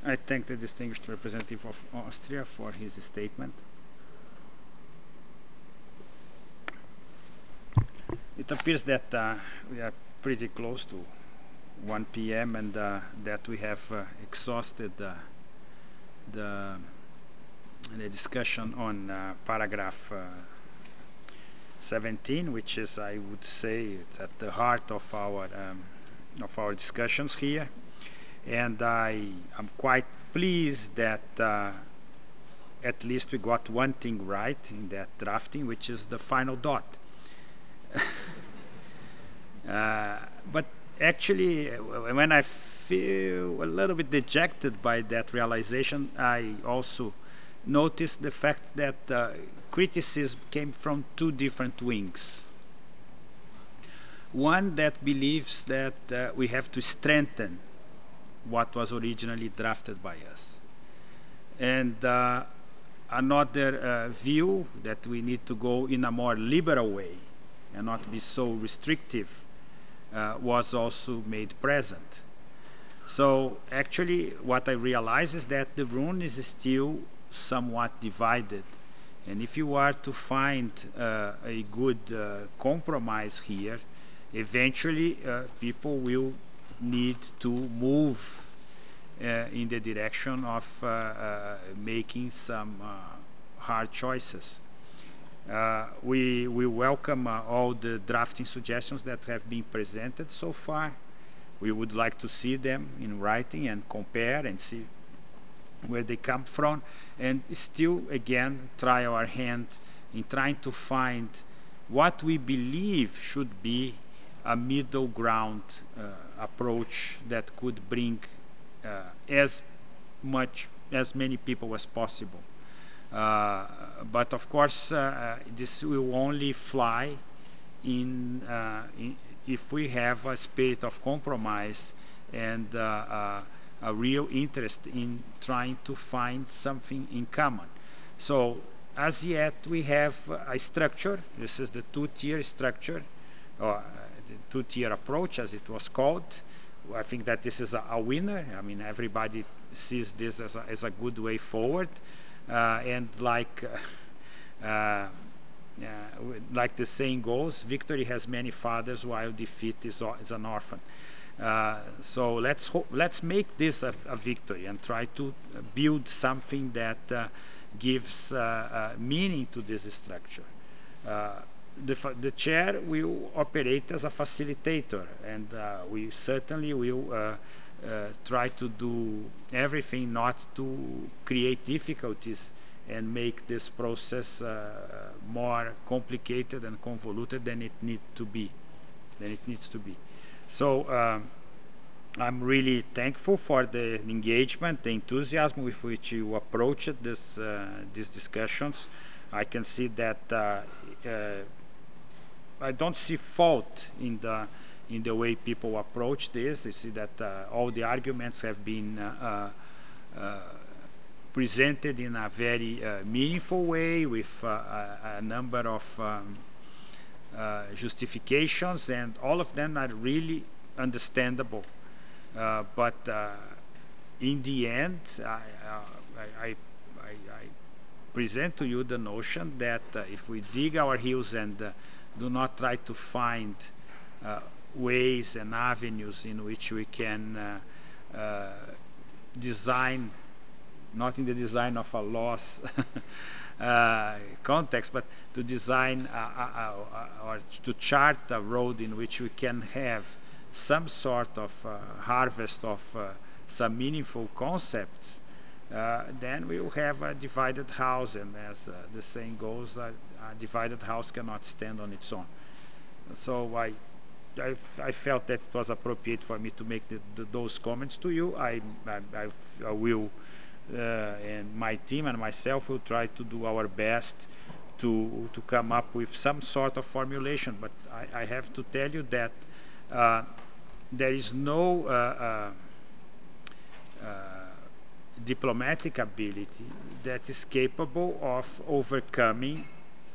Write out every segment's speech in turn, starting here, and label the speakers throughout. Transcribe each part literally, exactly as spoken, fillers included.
Speaker 1: I thank the distinguished representative of Austria for his statement. It appears that uh, we are pretty close to one p m and uh, that we have uh, exhausted uh, the, the discussion on uh, paragraph uh, seventeen, which is, I would say, it's at the heart of our um, of our discussions here. And I am quite pleased that uh, at least we got one thing right in that drafting, which is the final dot. uh, but actually, when I feel a little bit dejected by that realization, I also noticed the fact that uh, criticism came from two different wings. One that believes that uh, we have to strengthen what was originally drafted by us. And uh, another uh, view that we need to go in a more liberal way and not be so restrictive uh, was also made present. So actually what I realize is that the room is still somewhat divided. And if you are to find uh, a good uh, compromise here, eventually uh, people will need to move uh, in the direction of uh, uh, making some uh, hard choices. Uh, we, we welcome uh, all the drafting suggestions that have been presented so far. We would like to see them in writing and compare and see where they come from, and still, again, try our hand in trying to find what we believe should be a middle ground uh, approach that could bring uh, as much, as many people as possible. Uh, but of course, uh, this will only fly in, uh, in if we have a spirit of compromise and uh, uh, a real interest in trying to find something in common. So as yet we have a structure. This is the two-tier structure, or uh, the two-tier approach as it was called. I think that this is a, a winner. I mean, everybody sees this as a, as a good way forward. Uh, and like uh, uh, uh, like the saying goes, victory has many fathers while defeat is, is an orphan. Uh, so let's hope, let's make this a, a victory and try to build something that uh, gives uh, uh, meaning to this structure. Uh, the, the chair will operate as a facilitator, and uh, we certainly will uh, uh, try to do everything not to create difficulties and make this process uh, more complicated and convoluted than it need to be, than it needs to be. So um, I'm really thankful for the engagement, the enthusiasm with which you approached this, uh, these discussions. I can see that uh, uh, I don't see fault in the in the way people approach this. I see that uh, all the arguments have been uh, uh, presented in a very uh, meaningful way with uh, a, a number of um, uh, justifications, and all of them are really understandable. Uh, but uh, in the end, I, uh, I, I, I, present to you the notion that uh, if we dig our heels and uh, do not try to find uh, ways and avenues in which we can uh, uh, design, not in the design of a loss uh, context, but to design uh, uh, uh, or to chart a road in which we can have some sort of uh, harvest of uh, some meaningful concepts, uh, then we will have a divided house, and as uh, the saying goes, uh, a divided house cannot stand on its own. So I, I, I felt that it was appropriate for me to make the, the, those comments to you. I, I, I will, uh, and my team and myself will try to do our best to to come up with some sort of formulation. But I, I have to tell you that uh, there is no uh, uh, uh, diplomatic ability that is capable of overcoming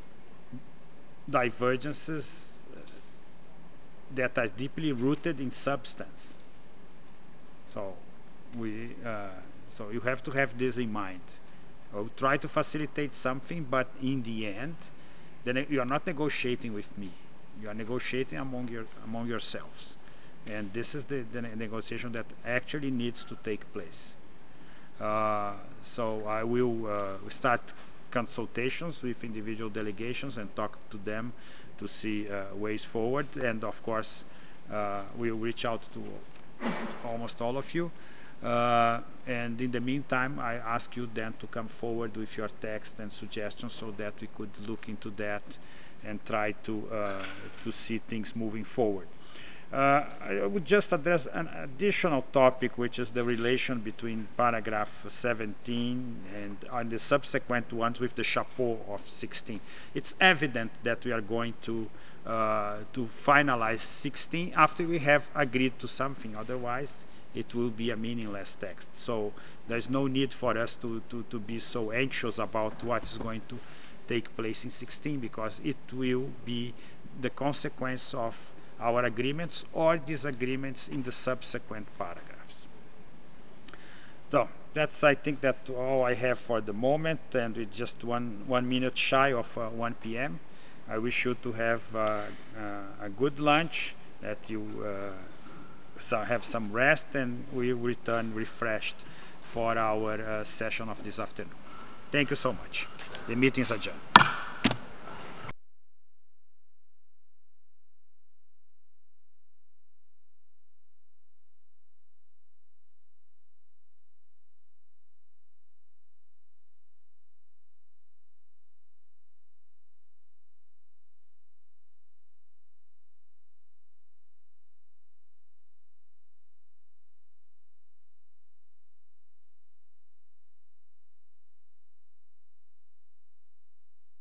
Speaker 1: divergences that are deeply rooted in substance. So we, uh, So you have to have this in mind. I'll try to facilitate something, but in the end, then you are not negotiating with me. You are negotiating among your among yourselves, and this is the, the negotiation that actually needs to take place. Uh, so I will uh, start consultations with individual delegations and talk to them to see uh, ways forward. And of course, uh, we'll reach out to almost all of you. Uh, and in the meantime, I ask you then to come forward with your text and suggestions so that we could look into that and try to uh, to see things moving forward. Uh, I would just address an additional topic, which is the relation between paragraph seventeen and, and the subsequent ones with the chapeau of sixteen. It's evident that we are going to uh, to finalize sixteen after we have agreed to something. Otherwise, it will be a meaningless text. So there's no need for us to, to, to be so anxious about what is going to take place in sixteen, because it will be the consequence of our agreements or disagreements in the subsequent paragraphs. So that's, I think, that all I have for the moment, and with just one one minute shy of uh, one p m I wish you to have uh, uh, a good lunch, that you uh, so have some rest, and we return refreshed for our uh, session of this afternoon. Thank you so much. The meeting is adjourned.